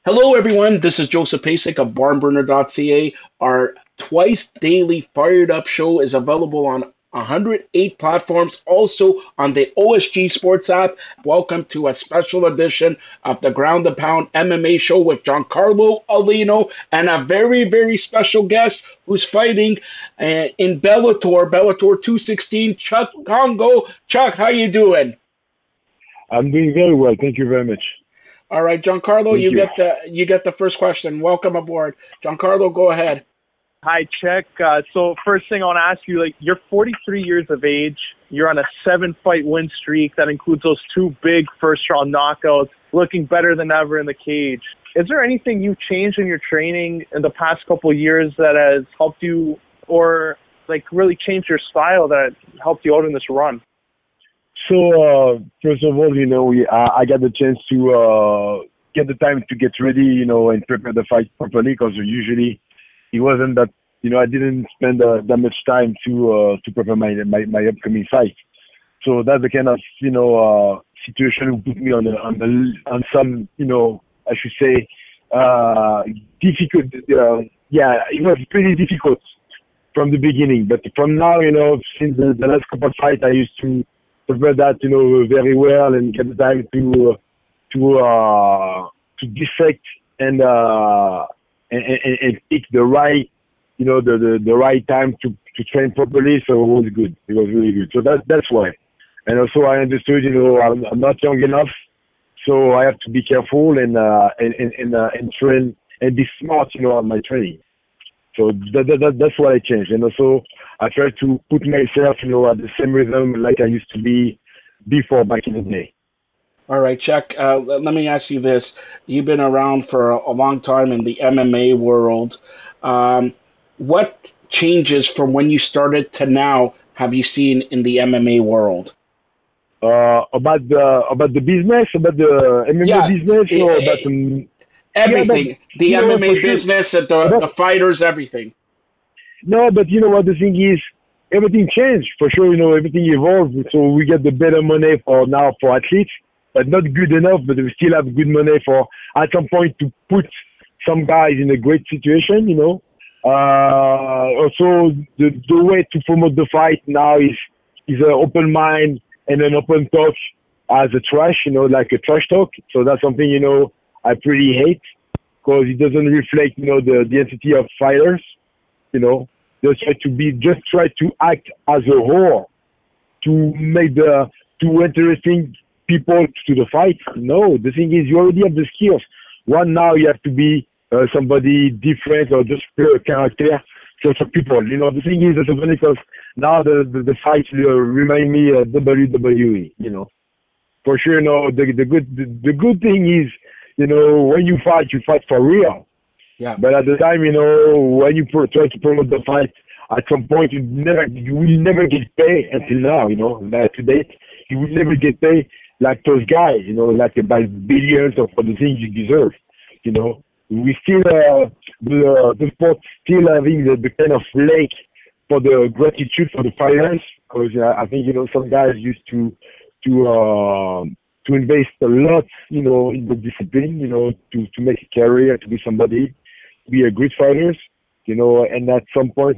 Hello, everyone. This is Joseph Pasek of barnburner.ca. Our twice daily Fired Up show is available on 108 platforms, also on the OSG Sports app. Welcome to a special edition of the Ground and Pound MMA show with Giancarlo Alino and a very, very special guest who's fighting in Bellator 216, Chuck Congo. Chuck, how you doing? I'm doing very well. Thank you very much. All right, Giancarlo, Thank you. you get the first question. Welcome aboard. Giancarlo, go ahead. Hi, Check. So first thing I want to ask you, you're 43 years of age. You're on a 7-fight win streak that includes those two big first-round knockouts, looking better than ever in the cage. Is there anything you changed in your training in the past couple of years that has helped you, or really changed your style that helped you out in this run? First of all, I got the chance to get the time to get ready, and prepare the fight properly because usually it wasn't that, I didn't spend that much time to prepare my upcoming fight. So that's the kind of, situation who put me on some, I should say, difficult. Yeah, it was pretty difficult from the beginning, but from now, since the last couple of fights, I used to prepare that, very well and get the time to dissect and pick the right, the right time to train properly. So it was good. It was really good. So that's why. And also I understood, I'm not young enough, so I have to be careful and train and be smart, on my training. So that's what I changed. And also I try to put myself, at the same rhythm like I used to be before back in the day. All right, Chuck, let me ask you this. You've been around for a long time in the MMA world. What changes from when you started to now have you seen in the MMA world? About the business, about the MMA Yeah, business, e- or about e- yeah, but everything. The for MMA sure. business, But the fighters, everything. no, but you know what the thing is, everything changed for sure. Everything evolved, so we get the better money for now for athletes, but not good enough. But we still have good money for at some point to put some guys in a great situation. Also the way to promote the fight now is an open mind and an open talk as a trash. Like a trash talk. So that's something I pretty hate because it doesn't reflect the entity of fighters. you know, just try to act as a whore to make the too interesting people to the fight. No, the thing is you already have the skills. One now you have to be somebody different or just play a character just for people. The thing is that's funny because now the fights remind me of WWE. For sure. The good thing is when you fight for real. Yeah. But at the time, when you try to promote the fight, at some point you will never get paid until now, like to date, you will never get paid like those guys, like by billions of for the things you deserve, you know. We still, the sport still having the kind of lake for the gratitude for the fighters, because I think, some guys used to invest a lot, in the discipline, to make a career, to be somebody, be a great fighter, and at some point,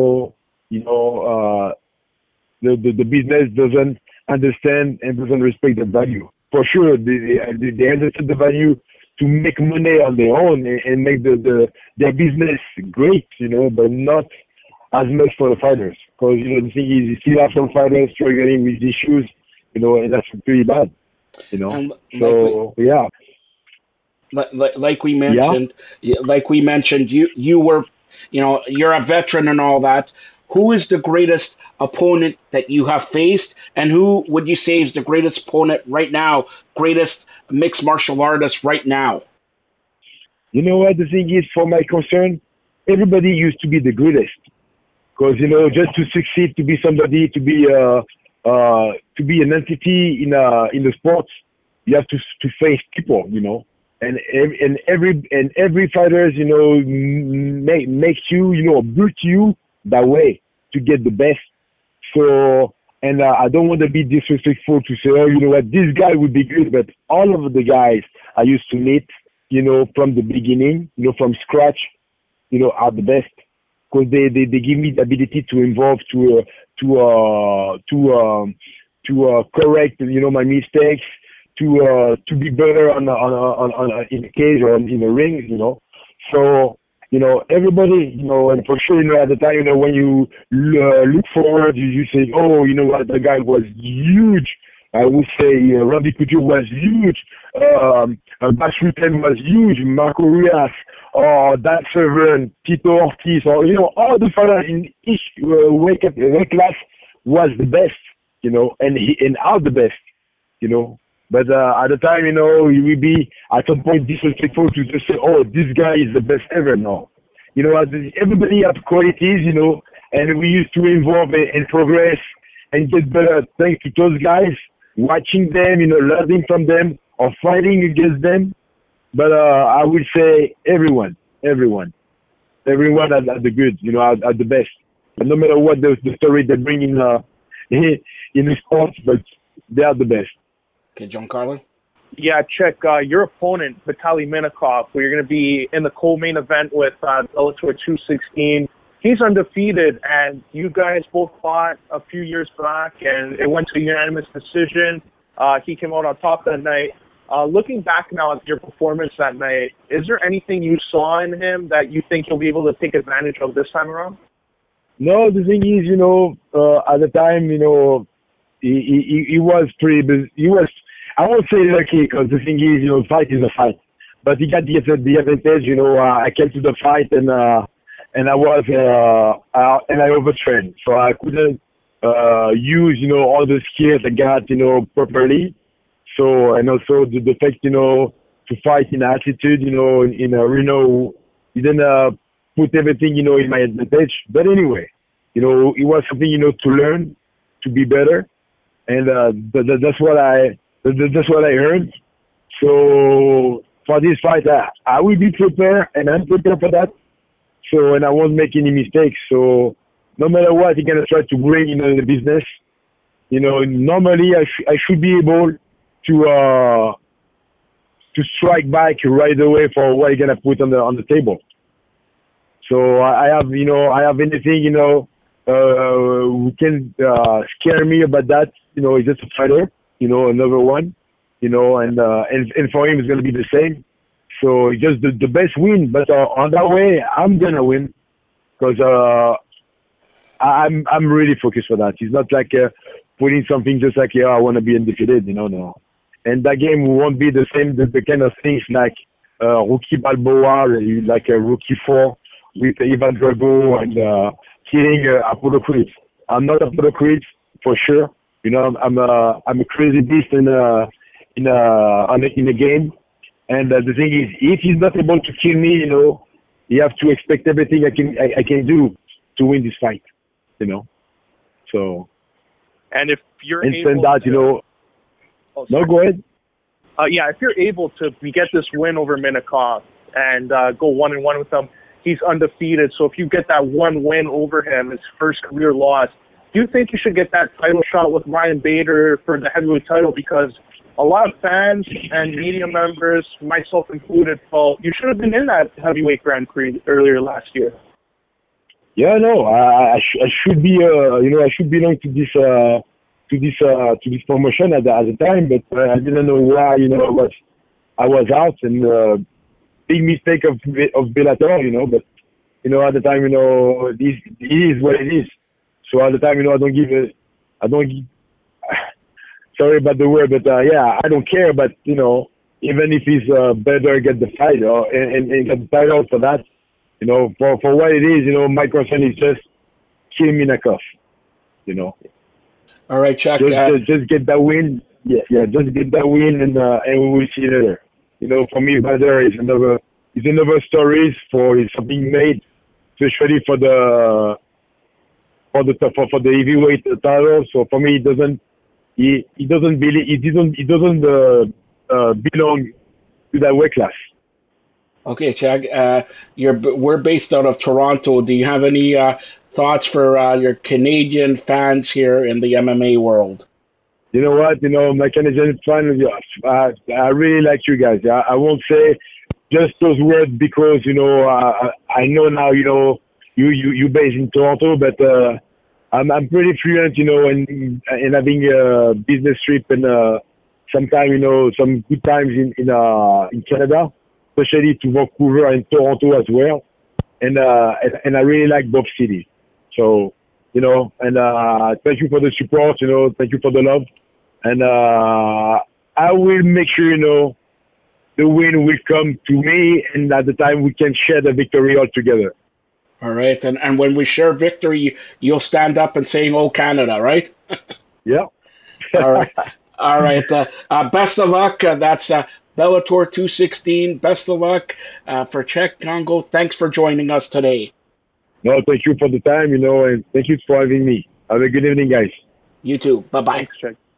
the business doesn't understand and doesn't respect the value. For sure, they understand the value to make money on their own and make their business great, but not as much for the fighters. Because, the thing is, you still have some fighters struggling with issues, and that's pretty bad, you know. And So, yeah. like we Yeah. mentioned, you were, you're a veteran and all that. Who is the greatest opponent that you have faced, and who would you say is the greatest opponent right now, greatest mixed martial artist right now? You know what the thing is, for my concern, everybody used to be the greatest. Because, just to succeed, to be somebody, to be an entity in the sports, you have to face people, and every fighters, makes you, built you that way to get the best. So, and I don't want to be disrespectful to say, oh, you know what, this guy would be good, but all of the guys I used to meet, from the beginning, from scratch, are the best because they give me the ability to involve to correct my mistakes to be better on in the cage or in the ring, So everybody, and for sure, at the time, when you look forward, you say, oh, what, the guy was huge. I would say Randy Couture was huge. Bas Rutten was huge. Marco Ruas, or Dan Severn, Tito Ortiz, or all the fighters in each weight class was the best, and are the best, But at the time, you will be at some point disrespectful to just say, oh, this guy is the best ever. No. Everybody has qualities, and we used to evolve and progress and get better thanks to those guys, watching them, learning from them or fighting against them. But I would say everyone are the good, are the best. But no matter what the story they bring in the sports, but they are the best. Okay, Giancarlo? Yeah, check your opponent, Vitaly Minakov, where you're going to be in the co-main event with Bellator 216. He's undefeated, and you guys both fought a few years back, and it went to a unanimous decision. He came out on top that night. Looking back now at your performance that night, is there anything you saw in him that you think you'll be able to take advantage of this time around? No, the thing is, at the time, he was pretty busy. He was, I won't say lucky, because the thing is, fight is a fight. But he got the advantage, I came to the fight and I was, and I overtrained. So I couldn't use, all the skills I got, properly. So, and also the fact, to fight in altitude, in Reno, he didn't put everything, in my advantage. But anyway, it was something, to learn, to be better. And that's what I earned. So for this fight, I will be prepared, and I'm prepared for that. So, and I won't make any mistakes. So no matter what, you're gonna try to bring in the business. Normally I should be able to strike back right away for what you're gonna put on the table. So I have anything who can scare me about that. He's just a fighter. Another one. And for him it's gonna be the same. So just the best win. But on that way, I'm gonna win because I'm really focused for that. It's not like putting something just like I want to be undefeated. No. And that game won't be the same. The kind of things like Rocky Balboa, like Rocky 4 with Ivan Drago and killing Apollo Creed. I'm not Apollo Creed for sure. I'm a crazy beast in a game. And the thing is, if he's not able to kill me, you have to expect everything I can do to win this fight. So. And if you're able that, no, go ahead. If you're able to get this win over Minakov and go 1-1 with him, he's undefeated. So if you get that one win over him, his first career loss, do you think you should get that title shot with Ryan Bader for the heavyweight title? Because a lot of fans and media members, myself included, felt you should have been in that heavyweight Grand Prix earlier last year. Yeah, no, I should be, I should belong to this promotion at the time, but I didn't know why, I was out, and big mistake of Bellator, but at the time, it is what it is. So at the time, I don't give, sorry about the word, but I don't care. But even if he's better, get the fight and get the title for that. For what it is, Mike Carson is just killing Minakov. All right, Chuck. Just get that win. Yeah, just get that win, and we will see later. For me, Bader is another story it's something made, especially for the heavyweight title. So for me, he doesn't belong to that weight class. Okay, Chuck. We're based out of Toronto. Do you have any thoughts for your Canadian fans here in the MMA world? You know what? My Canadian fans, I really like you guys. I won't say just those words because I know now you based in Toronto, but I'm pretty fluent in having a business trip and sometime some good times in Canada, especially to Vancouver and Toronto as well, and I really like both cities. So and thank you for the support, thank you for the love, and I will make sure the win will come to me, and at the time we can share the victory all together. All right, and when we share victory, you'll stand up and saying, "Oh, Canada," right? Yeah. All right, all right. Best of luck. That's Bellator 216. Best of luck for Cheick Kongo. Thanks for joining us today. No, thank you for the time, and thank you for having me. Have a good evening, guys. You too. Bye bye. Thanks, Cheick.